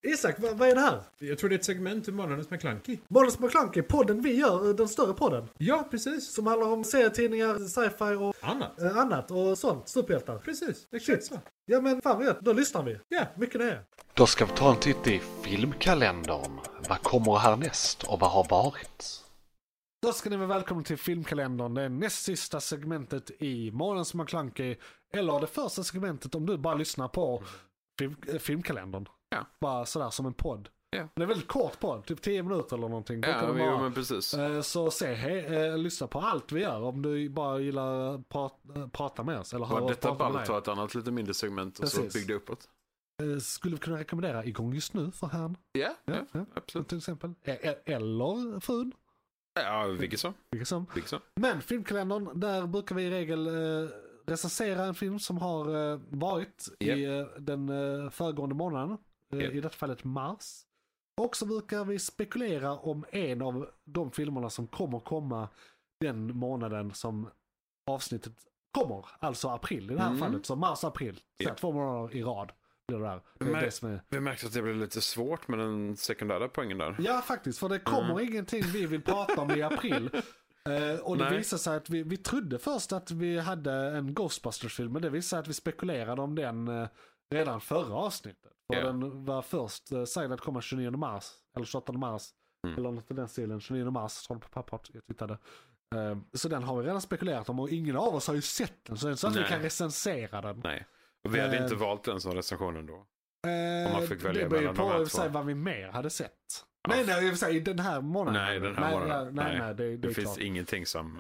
Isak, vad är det här? Jag tror det är ett segment ur Månadens McKlunky. Månadens McKlunky, podden vi gör, den större podden. Ja, precis. Som handlar om serietidningar, sci-fi och annat och sånt. Superhjältar. Precis, exakt så. Ja men fan vet, då lyssnar vi. Ja. Mycket det är. Då ska vi ta en titt i filmkalendern. Vad kommer härnäst och vad har varit? Då ska ni vara välkomna till filmkalendern. Det är näst sista segmentet i Månadens McKlunky. Eller det första segmentet om du bara lyssnar på filmkalendern. Ja. Bara sådär som en podd. Ja. Det är väldigt kort podd, typ 10 minuter eller någonting. Ja, men precis. Så lyssna på allt vi gör om du bara gillar prata med oss. Eller Var detta bara ta ett annat lite mindre segment och så bygga uppåt? Skulle vi kunna rekommendera igång just nu för herrn? Ja, absolut. Till exempel. Eller frun. Ja, vilket som. Men filmkalendern, där brukar vi i regel recensera en film som har varit i den föregående månaden. I detta fallet mars. Och så brukar vi spekulera om en av de filmerna som kommer komma den månaden som avsnittet kommer. Alltså april i det här fallet. Så mars-april. Så 2 månader i rad. Vi märkte att det blev lite svårt med den sekundära poängen där. Ja, faktiskt. För det kommer ingenting vi vill prata om i april. Och det visade sig att vi trodde först att vi hade en Ghostbusters-film. Men det visade sig att vi spekulerade om den redan förra avsnittet. För den var först sägd att komma 29 mars. Eller 28 mars. Eller något i den stilen. 29 mars. Står på pappret. Jag tittade. Så den har vi redan spekulerat om. Och ingen av oss har ju sett den. Så att vi kan recensera den. Nej. Och vi hade inte valt den som recensionen då. Om man fick välja det beror på vad vi mer hade sett. Nej, jag vill säga i den här månaden. Nej, den här månaden. Nej, det finns klart. ingenting som...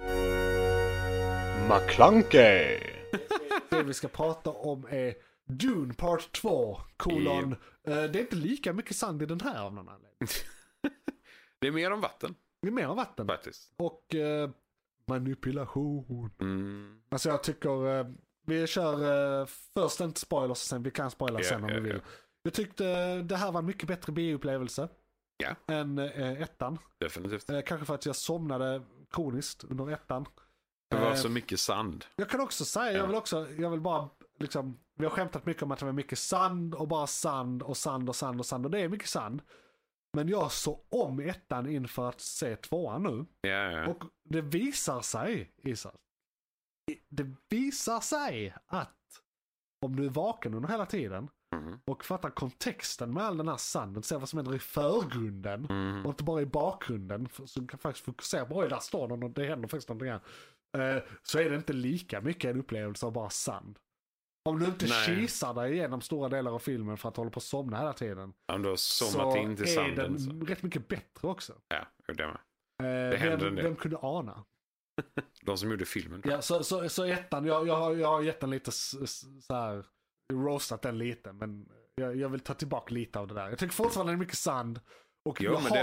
McKlunky! Det vi ska prata om är Dune Part 2, det är inte lika mycket sand i den här av någon anledning. Det är mer om vatten. Det är mer om vatten. Faktiskt. Och manipulation. Alltså jag tycker... vi kör först inte spoilers sen. Vi kan spoila sen om vi vill. Jag tyckte det här var en mycket bättre bioupplevelse än ettan. Definitivt. Kanske för att jag somnade kroniskt under ettan. Det var så mycket sand. Jag kan också säga, jag vill bara liksom, vi har skämtat mycket om att det var mycket sand och bara sand och sand och sand och sand. Och det är mycket sand. Men jag såg om ettan inför att se tvåan nu. Ja. Och det visar sig, Isak. Det visar sig att om du är vaken under hela tiden och fattar kontexten med all den här sanden, ser vad som händer i förgrunden och inte bara i bakgrunden, så du kan faktiskt fokusera på, oj där står någon och det händer faktiskt någonting här. Så är det inte lika mycket en upplevelse av bara sand. Om du inte kisar dig igenom stora delar av filmen för att hålla på att somna hela tiden. Om du har somnat in till sanden. Så är den rätt mycket bättre också. Ja, det med. Det händer en del. Vem kunde ana? De som gjorde filmen. Ja, så ettan, jag har gett den lite så här, roastat den lite, men jag vill ta tillbaka lite av det där. Jag tycker fortfarande det är mycket sand. Och,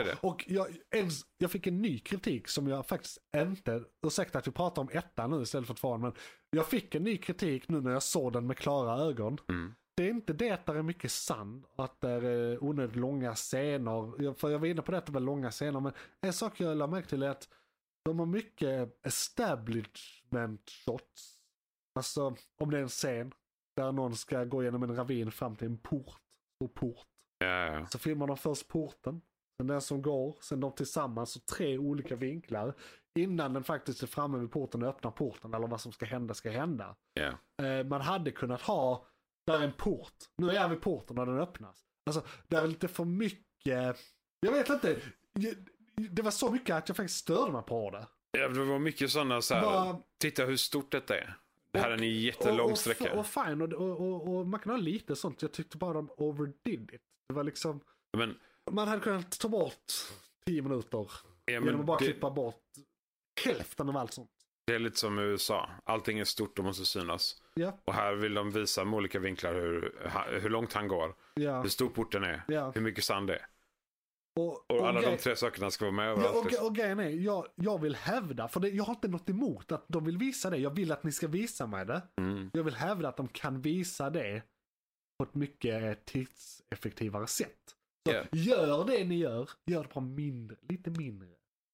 jag fick en ny kritik som jag faktiskt inte, ursäkta att vi pratar om ettan nu istället för tvåan, men jag fick en ny kritik nu när jag såg den med klara ögon. Det är inte det att det är mycket sand, att det är onödigt långa scener, för jag var inne på det att det var långa scener, men en sak jag lade märke till är att de har mycket establishment shots. Alltså om det är en scen där någon ska gå genom en ravin fram till en port. Så filmar de först porten, sen den som går, sen de tillsammans och 3 olika vinklar innan den faktiskt är framme vid porten och öppnar porten, eller vad som ska hända. Man hade kunnat ha där en port. Nu är jag vid porten när den öppnas. Alltså där är lite för mycket, jag vet inte, det var så mycket att jag faktiskt störde mig på det. Ja, det var mycket sådana så här, titta hur stort detta är. Det här är en jättelång sträcka. Och fine, och man kan ha lite sånt. Jag tyckte bara de overdid it. Det var liksom... Men, man hade kunnat ta bort 10 minuter. Genom att bara klippa bort hälften av allt sånt. Det är lite som i USA. Allting är stort och måste synas. Ja. Och här vill de visa med olika vinklar hur långt han går. Ja. Hur stor porten är. Hur mycket sand det är. Och alla de 3 sakerna ska vara med överallt. Och grejen är, jag vill hävda, för jag har inte något emot att de vill visa det. Jag vill att ni ska visa mig det. Jag vill hävda att de kan visa det på ett mycket tidseffektivare sätt. Så gör det ni gör det på lite mindre.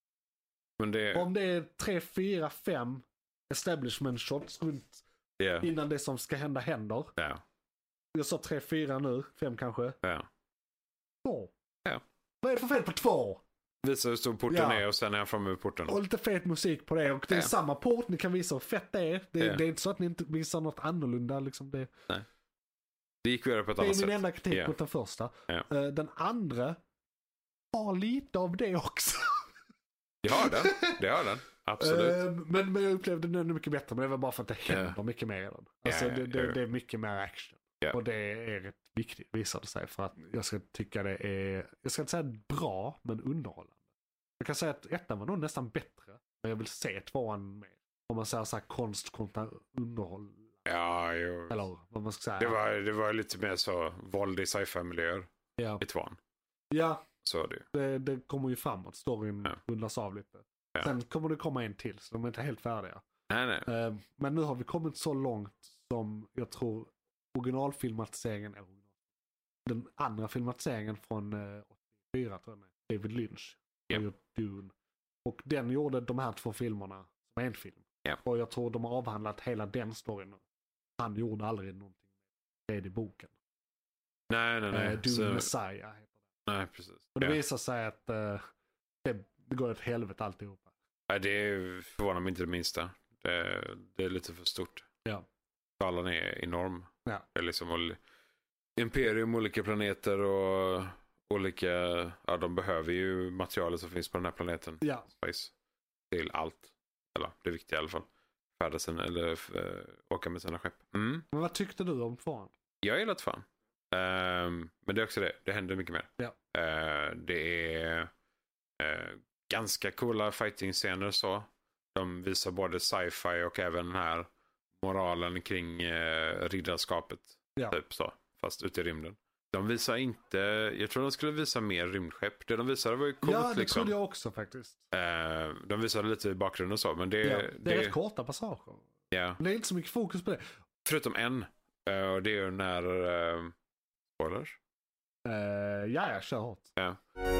Men om det är 3, 4, 5 establishment shots runt innan det som ska hända händer. Jag sa 3, 4 nu, 5 kanske. 2. Ja. Vad är det för fel på 2? Visa hur stor porten är och sen är han framme vid porten. Och lite fet musik på det. Och det är samma port, ni kan visa hur fett det är. Det är inte så att ni inte visar något annorlunda. Liksom det. Nej. Det gick vidare på ett annat sätt. Det är min enda kritik mot den första. Den andra har lite av det också. Det har den. Absolut. Men jag upplevde den ännu mycket bättre. Men det var bara för att det händer mycket mer i den. Alltså det är mycket mer action. Och det är rätt viktigt, visar det sig. För att jag ska tycka det är, jag ska inte säga bra, men underhållande. Jag kan säga att ettan var nog nästan bättre. Men jag vill se tvåan mer. Om man säger så här konst kontra underhåll. Ja, jo. Eller vad man ska säga. Det var lite mer så våld i sci-fi-miljöer i tvåan. Ja. Så det kommer ju framåt. Storyn rundas av lite. Ja. Sen kommer det komma en till, så de är inte helt färdiga. Nej. Men nu har vi kommit så långt som jag tror originalfilmatiseringen är den andra filmatiseringen från 84 tror jag, David Lynch. Dune. Och den gjorde de här 2 filmerna som en film. Och jag tror de har avhandlat hela den storyn. Han gjorde aldrig någonting med det i boken. Nej. Dune Messiah heter det. Nej, precis. Och det visar sig att det går ett helvete alltihopa. Nej, det förvånar mig inte det minsta. Det är lite för stort. Ja. Skalan är enorm. Ja. Det är liksom imperium, olika planeter och olika... Ja, de behöver ju materialet som finns på den här planeten. Ja. Space. Till allt. Eller, det är viktigt i alla fall. Färdas eller åka med sina skepp. Men vad tyckte du om fan? Jag gillar fan. Men det är också det. Det händer mycket mer. Ja. Det är ganska coola fighting-scener så. De visar både sci-fi och även den här moralen kring riddarskapet. Ja. Typ så. Fast ute i rymden. De visar inte... Jag tror de skulle visa mer rymdskepp. Det de visade var ju coolt. Ja, det liksom. trodde jag också faktiskt. De visade lite i bakgrunden och så. Men det är rätt korta passager. Ja. Det är inte så mycket fokus på det. Förutom en. Och det är ju när... spoilers? Jag kör hårt. Ja.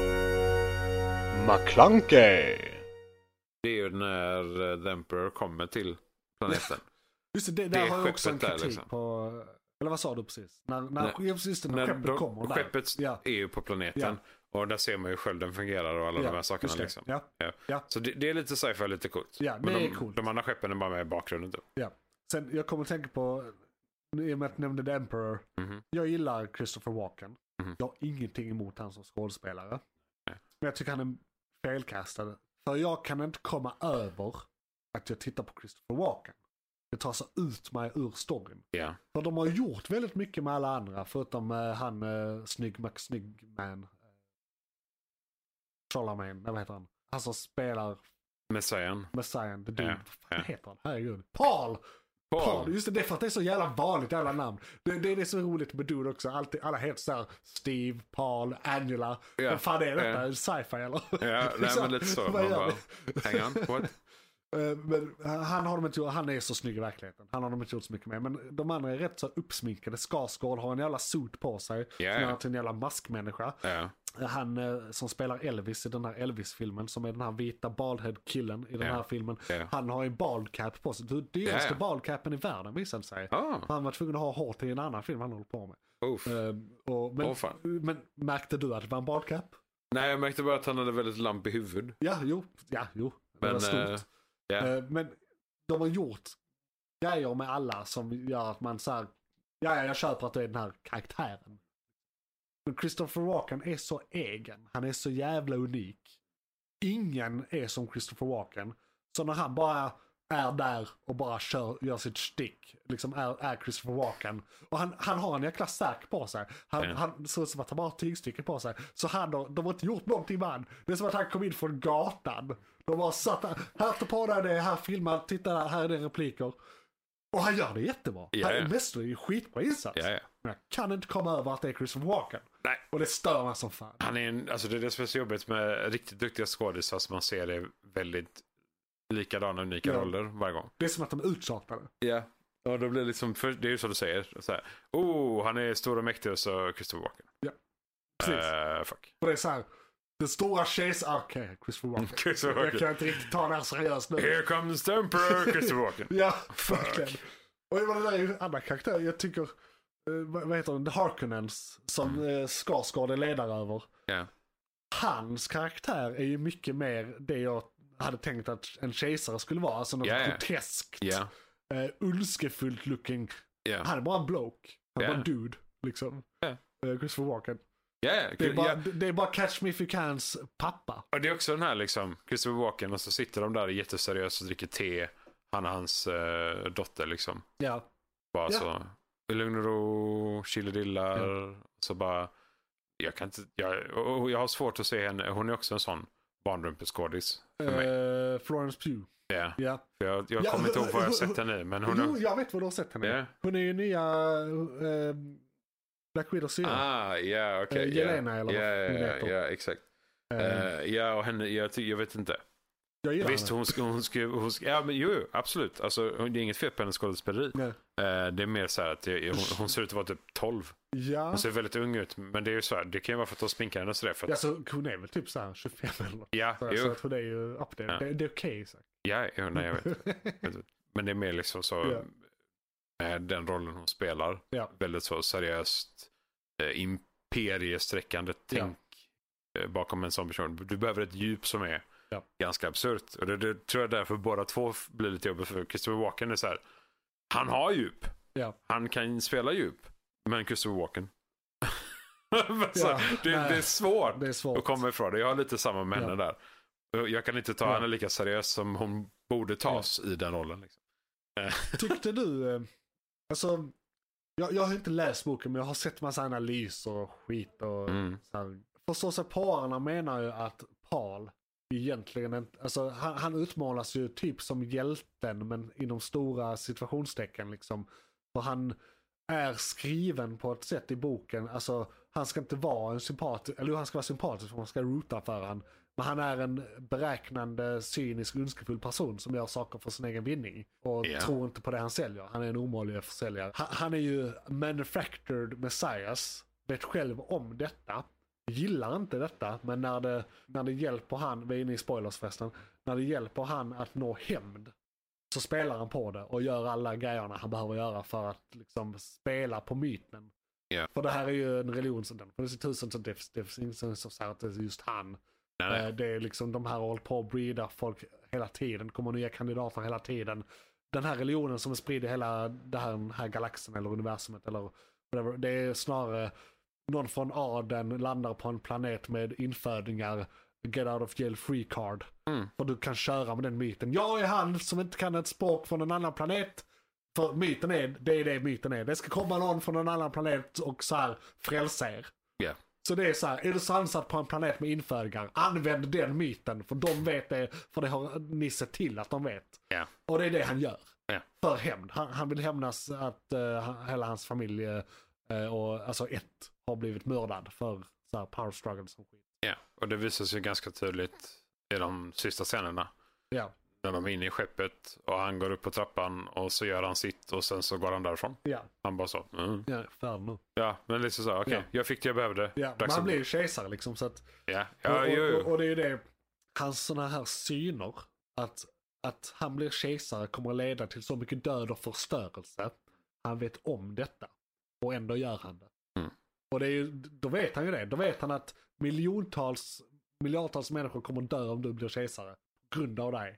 McClunkey. Det är ju när The Emperor kommer till planeten. Just det har jag också en kritik liksom. På... Eller vad sa du precis? När skeppet kommer. Skeppet är ju på planeten. Ja. Och där ser man ju skölden fungerar och alla de här sakerna. Liksom. Ja. Så det är lite sci-fi, lite coolt. Ja, det är coolt. De andra skeppen är bara med i bakgrunden. Typ. Ja. Sen jag kommer att tänka på, i och med att jag nämnde The Emperor. Jag gillar Christopher Walken. Jag har ingenting emot han som skådespelare. Nej. Men jag tycker han är felkastad. För jag kan inte komma över att jag tittar på Christopher Walken. Det tar så ut mig ur storyn. Yeah. För de har gjort väldigt mycket med alla andra. Förutom han Snyggman. Charlemagne, vad heter han? Han som spelar Messiah, the dude. Vad heter han? Herregud. Paul! Just det är för att det är så jävla vanligt jävla namn. Det är så roligt med dude också. Alla heter såhär Steve, Paul, Angela. Vad fan är detta? Sci-fi eller? Ja, nej, men lite så. Man bara, hang on, what? Men han är så snygg i verkligheten. Han har de inte gjort så mycket med. Men de andra är rätt så uppsminkade. Skarsgård har en jävla suit på sig. Som är till en jävla maskmänniska. Han som spelar Elvis i den här Elvis-filmen, som är den här vita baldhead-killen i den här filmen. Han har en baldcap på sig. Det är dyraste baldcapen i världen, visade sig. Han var tvungen att ha hår till en annan film han håller på med. Men märkte du att det var en baldcap? Nej, jag märkte bara att han hade väldigt lamp i huvud. Ja, jo. Det var stort. Men de har gjort grejer med alla som gör att man säger jag köper att det är den här karaktären. Men Christopher Walken är så egen. Han är så jävla unik. Ingen är som Christopher Walken. Så när han bara är där och bara gör sitt stick. Liksom är Christopher Walken. Och han har en jäkla särk på sig. Han ser ut som att han bara har tygstycke på sig. Så de har inte gjort någonting med han. Det är som att han kom in från gatan. De bara satt här tar på dig det, här filmar, titta där, här är det repliker. Och han gör det jättebra. Han är mästerlig, skitbra insats. Men jag kan inte komma över att det är Christopher Walken. Nej. Och det stör mig som fan. Han är alltså det är det som är så jobbigt med riktigt duktiga skådisar som man ser det väldigt likadana, unika roller varje gång. Det är som att de är uttjatade. Ja. Och då blir det liksom, det är ju så du säger. Så här, han är stor och mäktig och så Christopher Walken. Ja. Precis. Fuck. Och det är så här, den stora Christopher Walken. Jag kan inte riktigt ta det här seriöst nu. Here comes the Emperor, Christopher Walken. Ja, verkligen. Och det är ju andra karaktärer. Jag tycker vad heter den? The Harkonnens som Skarsgård är ledare över. Yeah. Hans karaktär är ju mycket mer det jag hade tänkt att en kejsare skulle vara. Alltså något groteskt, ondskefullt looking. Yeah. Han är bara en bloke. Han är bara en dude, liksom. Christopher Walken. Det är bara Catch Me If You Cans pappa. Och det är också den här liksom, Christopher Walken, och så sitter de där jätteseriöst och dricker te. Han och hans dotter liksom. Ja. Bara så, i lugn och ro, chilledillar. Så bara, jag har svårt att se henne. Hon är också en sån barnrumpeskådis för mig. Florence Pugh. Ja. Jag kommer inte ihåg vad jag har sett henne, men hon jag vet vad du har sett henne. Yeah. Hon är ju nya Black Widow syra. Okej. Jelena eller vad hon heter. Ja, exakt. Och henne, jag vet inte. Jag gillar visst, hon ja, men jo, absolut. Alltså, det är inget fel på hennes skådespeleri. Det är mer så här att hon ser ut att vara typ 12. Ja. Hon ser väldigt ung ut, men det är ju så här, det kan ju vara för att de sminkar henne sådär. För att... så hon är väl typ så här 25 eller något. Ja, så att det är ju upp det. Det är okej. Ja, nej, jag vet. Men det är mer liksom så med den rollen hon spelar. Väldigt så seriöst imperiesträckande tänk bakom en sån person. Du behöver ett djup som är ganska absurt. Och det tror jag därför båda två blir lite jobbigt, för Christopher Walken är så här, han har djup. Han kan spela djup. Men Christopher Walken det är svårt att komma ifrån det. Jag har lite samma med henne där. Jag kan inte ta henne lika seriöst som hon borde tas i den rollen liksom. Tyckte du alltså, jag har inte läst boken, men jag har sett massa analyser och skit och så här. Förståsigpåarna menar ju att Paul egentligen inte, alltså han utmålas ju typ som hjälten, men inom stora situationstecken liksom. För han är skriven på ett sätt i boken, alltså han ska inte vara en sympatisk, eller han ska vara sympatisk för man ska roota för han. Men han är en beräknande, cynisk, ondskefull person som gör saker för sin egen vinning. Och tror inte på det han säljer. Han är en omöjlig försäljare. Han är ju manufactured messiahs. Vet själv om detta. Gillar inte detta. Men när det hjälper han, vi är inne i spoilers förresten. När det hjälper han att nå hämnd, så spelar han på det och gör alla grejerna han behöver göra för att liksom spela på myten. För det här är ju en religion som den. För det är tusen som det finns inte så att det är just han. Det är liksom de här håller på att breeda folk hela tiden. Kommer nya kandidater hela tiden. Den här religionen som är spridd i hela den här galaxen eller universumet eller whatever, det är snarare någon från adeln landar på en planet med infödingar, get out of jail free card. För du kan köra med den myten. Jag är han som inte kan ett språk från en annan planet. För myten är det myten är. Det ska komma någon från en annan planet och så här frälsa er. Så det är så här, är du sansat på en planet med infödingar, använd den myten, för de vet det, för det har ni sett till att de vet. Och det är det han gör. För hämnd. Han vill hämnas att hela hans familj och alltså har blivit mördad för så här power struggle som skit. Och det visar sig ganska tydligt i de sista scenerna. När de är inne i skeppet och han går upp på trappan och så gör han sitt och sen så går han därifrån. Han bara så. Färd nu. Men lite så, okej. Jag fick det jag behövde. Men han blir ju kejsare liksom, så att och det är ju det, hans såna här syner att han blir kejsare kommer att leda till så mycket död och förstörelse. Han vet om detta och ändå gör han det. Och det är ju, då vet han ju det. Då vet han att miljardtals människor kommer att dö om du blir kejsare på grund av dig.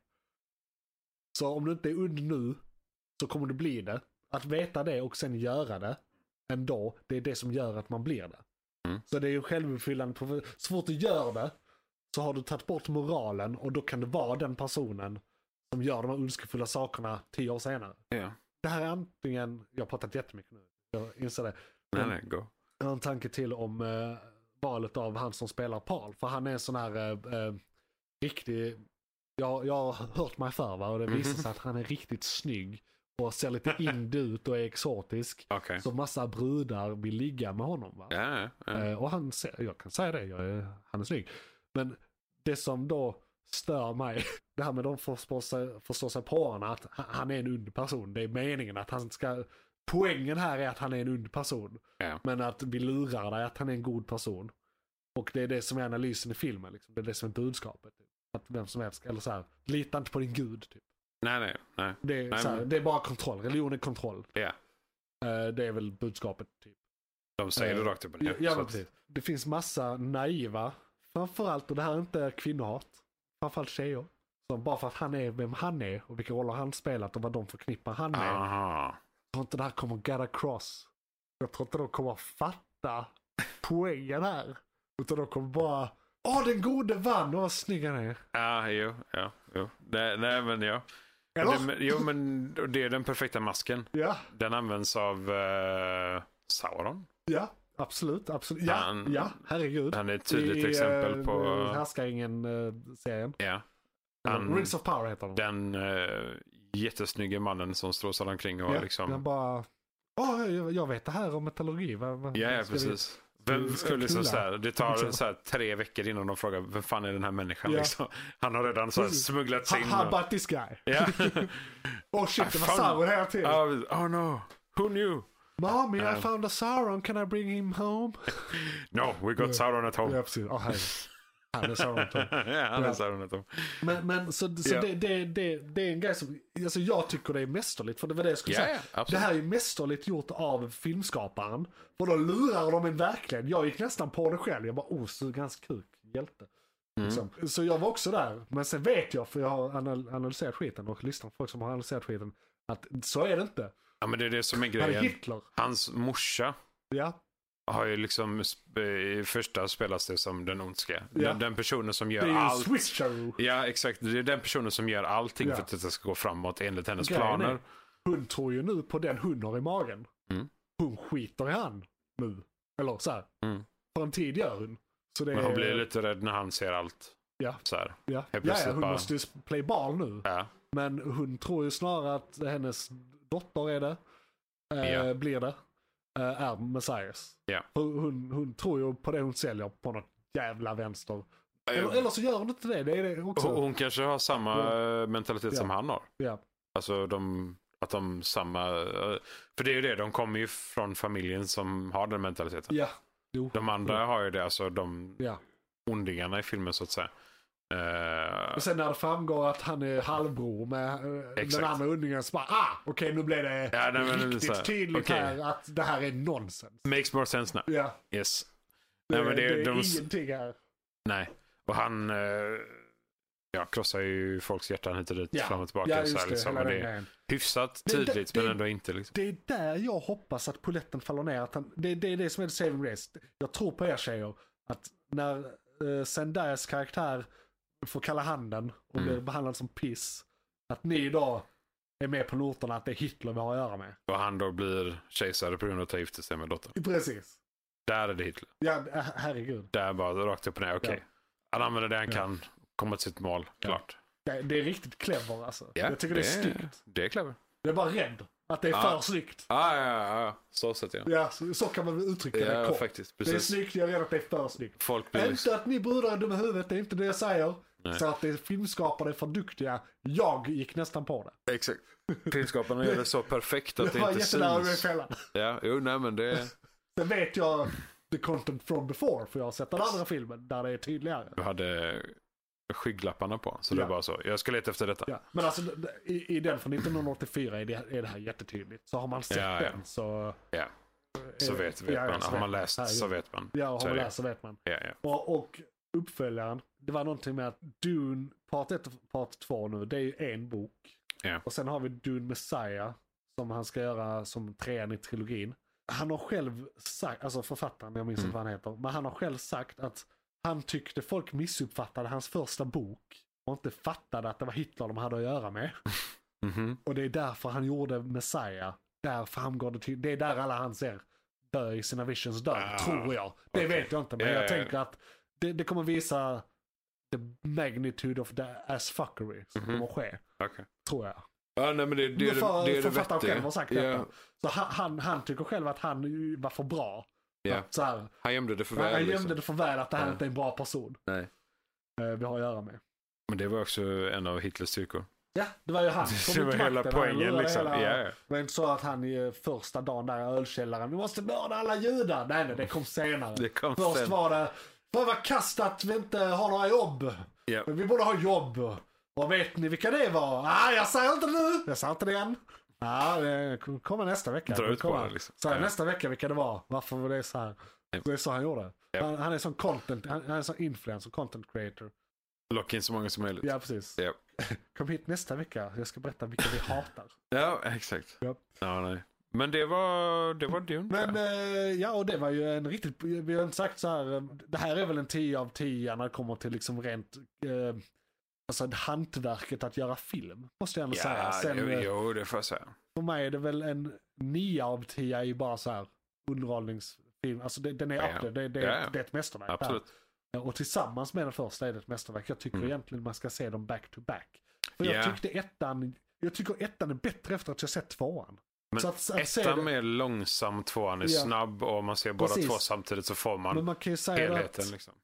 Så om du inte är ond nu så kommer du bli det. Att veta det och sen göra det ändå, det är det som gör att man blir det. Så det är ju självuppfyllande. Så fort du gör det så har du tagit bort moralen och då kan det vara den personen som gör de här ondskefulla sakerna 10 år senare. Det här är antingen, jag har pratat jättemycket nu, jag inser det. Nej, gå. Jag har en tanke till om valet av han som spelar Paul. För han är en sån här riktig, jag har hört mig för, va? Och det visar sig att han är riktigt snygg och ser lite ind ut och är exotisk. Så massa brudar vill ligga med honom, va? Och jag kan säga det, han är snygg. Men det som då stör mig, det här med de förstår sig på honom, att han är en ond person. Det är meningen att han ska, poängen här är att han är en ond person. Men att vi lurar dig att han är en god person. Och det är det som är analysen i filmen, liksom. Det är det som är budskapet. Att vem som helst, eller så här, lita inte på din gud typ. Nej. Det är bara kontroll, religion är kontroll. Det är väl budskapet typ. De säger det rakt upp och ner. Ja, precis. Det finns massa naiva, framförallt, och det här är inte kvinnohat, framförallt tjejer. Som bara för att han är vem han är och vilka roller han spelat och vad de förknippar han med. Aha. Jag tror inte det här kommer get across. Jag tror inte de kommer fatta poängen här. Utan de kommer bara, den gode vann och vad snygg han är. Ja, jo. Nej, men ja. Men det är den perfekta masken. Ja. Den används av Sauron. Ja, absolut. Ja, herregud. Han är ett tydligt exempel på Härskaringen-serien. Ja. Rings of Power heter den. Den jättesnygga mannen som stråsar omkring och liksom... den bara... jag vet det här om metallurgi. Ja, precis. Det tar så här 3 veckor innan de frågar vem fan är den här människan. Ja. Liksom. Han har redan så här smugglats in. How about this guy? Ja. Shit, det var Sauron hela tiden. Oh no, who knew? Mommy, I found a Sauron. Can I bring him home? No, we got Sauron at home. Ja, precis. Han är Sauron at home. Ja, han är Sauron at home. Men så det är en grej som... Alltså jag tycker det är mästerligt. För det var det jag skulle säga. Det här är mästerligt gjort av filmskaparen. För då lurar de en verkligen. Jag gick nästan på det själv. Jag bara, så ganska kul. Hjälte. Liksom. Så jag var också där. Men sen vet jag, för jag har analyserat skiten och lyssnat på folk som har analyserat skiten, att så är det inte. Ja, men det är det som är grejen. Han är Hitler. Hans morsa har ju liksom i första spelas det som den ondska. Den personen som gör allt. Det är Switcheroo. Ja, exakt. Det är den personen som gör allting för att det ska gå framåt enligt hennes planer. Hon tror ju nu på den hon har i magen. Hon skiter i han nu. Eller så här. För en tid gör hon. Så det men hon blir lite rädd när han ser allt. Ja. Så här. Hon måste ju play ball nu. Ja. Men hon tror ju snarare att hennes dotter är det. Blir det. Är Messias. Yeah. Hon tror ju på det hon säljer på något jävla vänster. Eller så gör hon inte det. Det är det också. Hon kanske har samma mentalitet som han har. Ja. Alltså att de samma... För det är ju det, de kommer ju från familjen som har den mentaliteten. Ja. Jo. De andra har ju det, alltså de ondingarna i filmen så att säga. Och sen när det framgår att han är halvbror med den andra undringen så bara, okej, nu blev det riktigt tydligt här att det här är nonsens. Makes more sense now. Ja. Yes. Det är ingenting här. Nej. Och han krossar ju folks hjärtan hit och dit fram och tillbaka. Ja, så här, liksom. Det är hyfsat tydligt men ändå inte. Liksom. Det är där jag hoppas att poletten faller ner. Att det är det som är the saving grace. Jag tror på er tjejer att när Zendayas karaktär får kalla handen och blir behandlad som piss, att ni idag är med på noterna att det är Hitler vi har att göra med. Och han då blir kejsare på grund av att ta gifte sig med dottern. Precis. Där är det Hitler. Ja, herregud. Där bara rakt upp och ner, okej. Han använder det han kan, komma till sitt mål, klart. Ja, det är riktigt clever alltså. Jag tycker det är snyggt. Det är clever. Jag är bara rädd att det är för snyggt. Ja. Så sett jag. Ja, så kan man uttrycka det kort. Faktiskt. Det är snyggt, jag är rädd att det är för snyggt. Folk blir inte att ni brudar är dumma i huvudet, det är inte det jag säger. Nej. Så att det är filmskapare är för duktiga. Jag gick nästan på det. Exakt. Filmskaparna gör det så perfekt att det inte syns. Jag var jättenära Ja, nej men det... Sen vet jag the content from before, för jag har sett den andra filmen där det är tydligare. Du hade skygglapparna på, så det är bara så. Jag ska leta efter detta. Ja. Men alltså i den från 1984 är det här jättetydligt. Så har man sett den så... Ja, så vet man. Har man läst så vet man. Ja, har man läst så vet man. Ja. Och uppföljaren, det var någonting med att Dune part 1 och part 2 nu, det är ju en bok. Ja. Och sen har vi Dune Messiah som han ska göra som 3:an i trilogin. Han har själv sagt, alltså författaren, jag minns inte vad han heter, men han har själv sagt att han tyckte folk missuppfattade hans första bok och inte fattade att det var Hitler de hade att göra med. Och det är därför han gjorde Messiah. Där framgår det är där alla han ser dö i sina visions dör, tror jag. Det vet jag inte, men jag tänker att det kommer visa the magnitude of the ass-fuckery som kommer att ske. Tror jag. Ja, nej, men det är författaren själv har sagt detta. Så han tycker själv att han var för bra. Så här, han gömde det för väl. Han gömde det för väl att det här inte är en bra person. Nej. Vi har att göra med. Men det var också en av Hitlers styrkor. Ja, det var ju han. Det var hela poängen liksom. Det var inte så att han i första dagen där i ölkällaren, vi måste mörda alla judar. Nej, det kom senare. Först var det, för vad kast att vi inte har några jobb. Men vi borde ha jobb. Och vet ni vilka det var? Jag säger inte det nu. Jag säger inte det än. Ja, det kommer nästa vecka. Dra ut på det liksom. Så nästa vecka vilka det var. Varför var det så här? Det är så han gjorde. Han är sån content, han är sån influencer, content creator. Locka in så många som möjligt. Ja, precis. Yep. Kom hit nästa vecka. Jag ska berätta vilka vi hatar. Ja, exakt. Yep. Ja, nej. Men det var Dune. Men ja, och det var ju en riktigt, vi har inte sagt så här, det här är väl en 10 av 10 när det kommer till liksom rent, alltså hantverket att göra film, måste jag ändå säga. Sen, jo, det får jag säga. För mig är det väl en 9 av 10 i bara så här underhållningsfilm, alltså den är up there, det är ett mästerverk. Absolut. Och tillsammans med den första är det ett mästerverk. Jag tycker egentligen man ska se dem back to back. För jag tycker ettan är bättre efter att jag sett tvåan. Men så att ettan är långsam, tvåan är snabb och man ser båda två samtidigt så får man, men man kan ju säga helheten. Att liksom.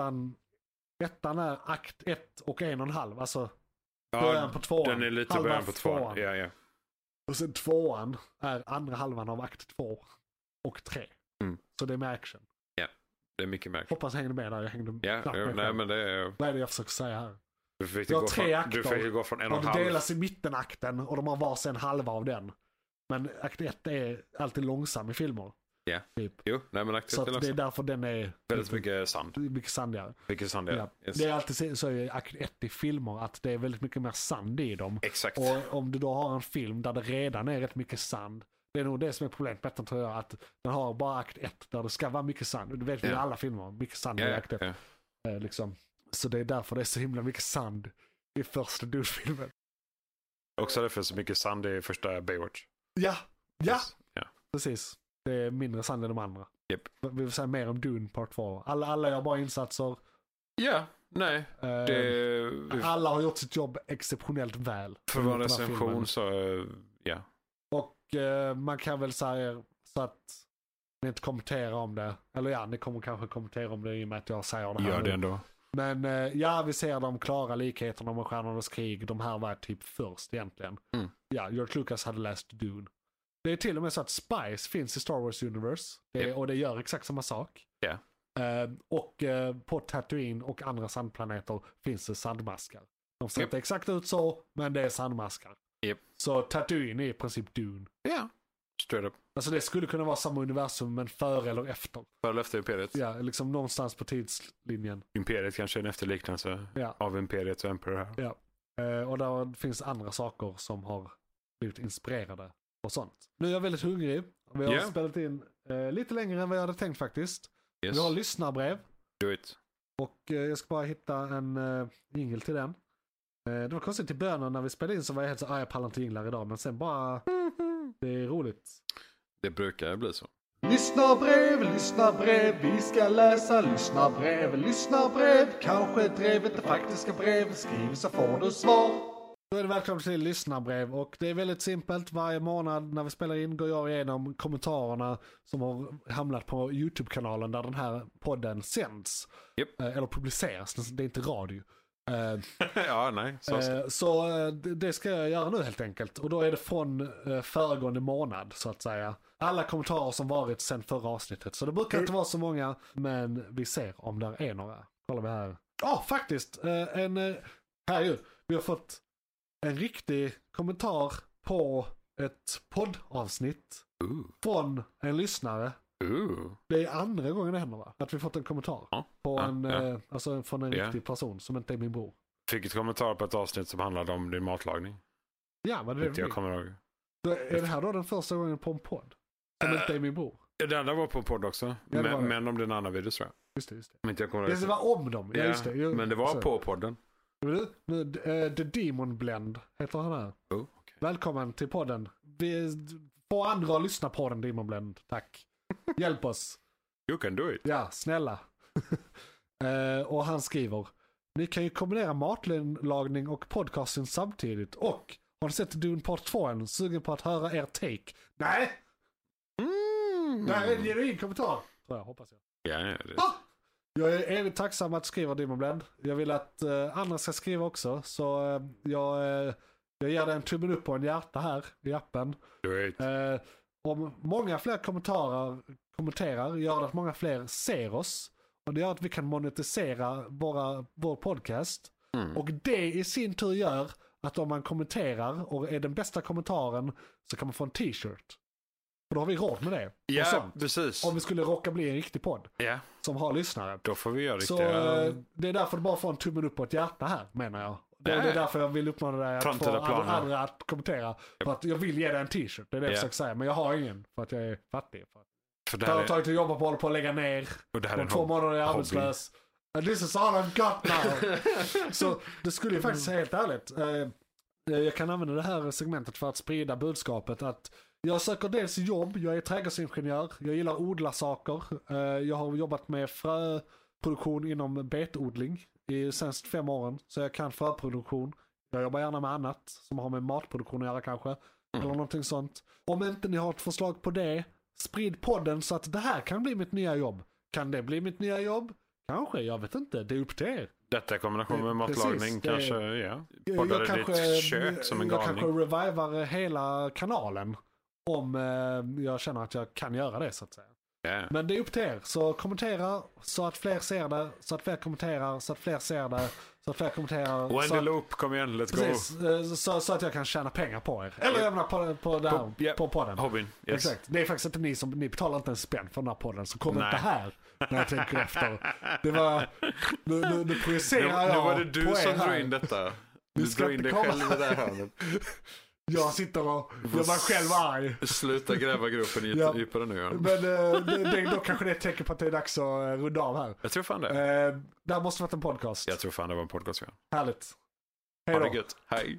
ettan är akt 1 och 1,5. Alltså början på tvåan. Den är lite början på tvåan. Ja. Och sen tvåan är andra halvan av akt 2 och 3. Så det är med action. Ja, det är mycket med action. Hoppas jag hängde med där. Jag hängde nej, men det är... Vad är det jag försöker säga här? Du fick 3 akter. Du fick gå från 1,5. Och det delas i mittenakten och de har varsin halva av den. Men akt 1 är alltid långsam i filmer. Ja. Typ. Jo, nej men akt 1 så är långsam. Det är därför den är... Väldigt mycket sand. Mycket sandigare. Mycket sandigare. Ja. Yes. Det är alltid så i akt 1 i filmer att det är väldigt mycket mer sand i dem. Exakt. Och om du då har en film där det redan är rätt mycket sand. Det är nog det som är problemet med den, tror jag. Att den har bara akt 1 där det ska vara mycket sand. Du vet vi i alla filmer. Mycket sand i akt 1. Liksom. Så det är därför det är så himla mycket sand i första Dune-filmen. Också därför så mycket sand i första Baywatch. Ja. Yes. Precis. Det är mindre sand än de andra. Yep. Vi vill säga mer om Dune Part 2. Alla gör bara insatser. Ja, nej. Alla har gjort sitt jobb exceptionellt väl. För vår recension så, ja. Och man kan väl säga så att ni inte kommenterar om det. Eller ja, ni kommer kanske kommentera om det i och med att jag säger det här. Gör det ändå. Men vi ser de klara likheterna med Stjärnornas krig. De här var typ först egentligen. Ja, George Lucas hade läst Dune. Det är till och med så att Spice finns i Star Wars Universe. Och det gör exakt samma sak. Yeah. Och på Tatooine och andra sandplaneter finns det sandmaskar. De ser inte exakt ut så, men det är sandmaskar. Yep. Så Tatooine är i princip Dune. Ja, straight up. Alltså det skulle kunna vara samma universum, men före eller efter. Före eller efter Imperiet? Ja, liksom någonstans på tidslinjen. Imperiet kanske är en efterliknelse av Imperiet och Emperor här. Ja, och där finns andra saker som har blivit inspirerade och sånt. Nu är jag väldigt hungrig. Vi har spelat in lite längre än vad jag hade tänkt faktiskt. Yes. Vi har lyssnarbrev. Do it. Och jag ska bara hitta en jingle till den. Det var konstigt i början när vi spelade in så var jag helt så jag pallar inte jinglar idag. Men sen bara, det är roligt. Det brukar bli så. Lyssnarbrev, vi ska läsa lyssnarbrev. Kanske drevet det faktiska brev, skriv så får du svar. Då är det välkommen till lyssnarbrev och det är väldigt simpelt. Varje månad när vi spelar in går jag igenom kommentarerna som har hamnat på YouTube-kanalen där den här podden sänds. Yep. Eller publiceras, det är inte radio. Ja, nej. Så det ska jag göra nu helt enkelt. Och då är det från föregående månad så att säga. Alla kommentarer som varit sedan förra avsnittet. Så det brukar inte vara så många, men vi ser om det är några. Kollar vi här. Faktiskt. Vi har fått en riktig kommentar på ett poddavsnitt från en lyssnare. Det är andra gången det händer, va? Att vi fått en kommentar på alltså från en riktig person som inte är min bror. Fick ett kommentar på ett avsnitt som handlade om din matlagning. Ja, vad det jag kommer ihåg. Är det här då den första gången på en podd? Som inte är min bror? Det andra var på en podd också. Men om den andra video tror jag. Just det. Men inte jag kommer ihåg. Det var om dem. Ja, just det. Men det var på podden. The Demon Blend heter han här. Okay. Välkommen till podden. Vi får andra att lyssna på den, Demon Blend. Tack. Hjälp oss. You can do it. Ja, snälla. Och han skriver: ni kan ju kombinera matlagning och podcasting samtidigt. Och har ni sett Dune Part 2 än? Sugen på att höra er take? Nej! Nej, det är ingen kommentar. Tror jag, hoppas jag. Ja, Jag är evigt tacksam att skriva Demon Blend. Jag vill att andra ska skriva också. Så jag ger dig en tummen upp och en hjärta här i appen. Om många fler kommenterar gör det att många fler ser oss. Och det gör att vi kan monetisera vår podcast. Och det i sin tur gör att om man kommenterar och är den bästa kommentaren så kan man få en t-shirt. För då har vi råd med det. Ja, precis. Om vi skulle råka bli en riktig podd som har lyssnare. Då får vi göra så riktiga... det är därför det bara får en tummen upp på ett hjärta här, menar jag. Det är därför jag vill uppmana dig att få andra att kommentera. För att jag vill ge dig en t-shirt, det är det jag försöker säga. Men jag har ingen för att jag är fattig. Företaget jag jobbar på håller på att lägga ner. Och det här är 2 månader är jag arbetslös. This is all I've got now. Så det skulle ju faktiskt säga helt ärligt. Jag kan använda det här segmentet för att sprida budskapet att jag söker dels jobb, jag är trädgårdsingenjör, jag gillar att odla saker. Jag har jobbat med fröproduktion inom betodling i senaste 5 åren. Så jag kan fröproduktion. Jag jobbar gärna med annat som har med matproduktion att göra kanske. Eller någonting sånt. Om inte ni har ett förslag på det, sprid podden så att det här kan bli mitt nya jobb. Kan det bli mitt nya jobb? Kanske, jag vet inte. Det är upp till er. Detta i kombination med matlagning kanske, Poddar i ditt kök som en galning. Jag kanske revivar hela kanalen om jag känner att jag kan göra det så att säga. Yeah. Men det är upp till er. Så kommentera så att fler ser det. Så att fler kommenterar. Så att fler ser det. Så att fler kommenterar. Wendy Loop, kom igen, let's go. Så att jag kan tjäna pengar på er. Eller jag menar på det här, på podden. Hobbyn, yes. Exakt. Det är faktiskt inte ni betalar inte en spänn för den här podden. Så kom inte här när jag tänker efter. Det var, nu projicerar jag. Nu var det du som drog in detta. Du drog in dig själv i det här hörnet. Jag sitter och gör mig själv arg. Sluta gräva gruppen djupare nu. Men då kanske det är ett tecken på att det är dags att runda av här. Jag tror fan det. Det här måste varit en podcast. Jag tror fan det var en podcast, ja. Härligt. Hej då. Ha det gött. Hej.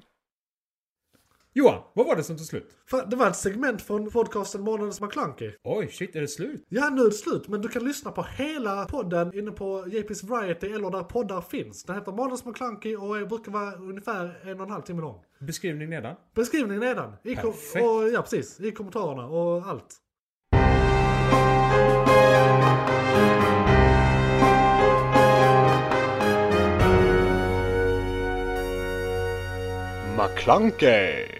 Johan, vad var det som tog slut? Det var ett segment från podcasten Månadens McKlunky. Oj, shit, är det slut? Ja, nu är det slut. Men du kan lyssna på hela podden inne på JP's Variety eller där poddar finns. Den heter Månadens McKlunky och brukar vara ungefär 1,5 timme lång. Beskrivning nedan? Beskrivning nedan. Och, ja, precis. I kommentarerna och allt. McKlunky.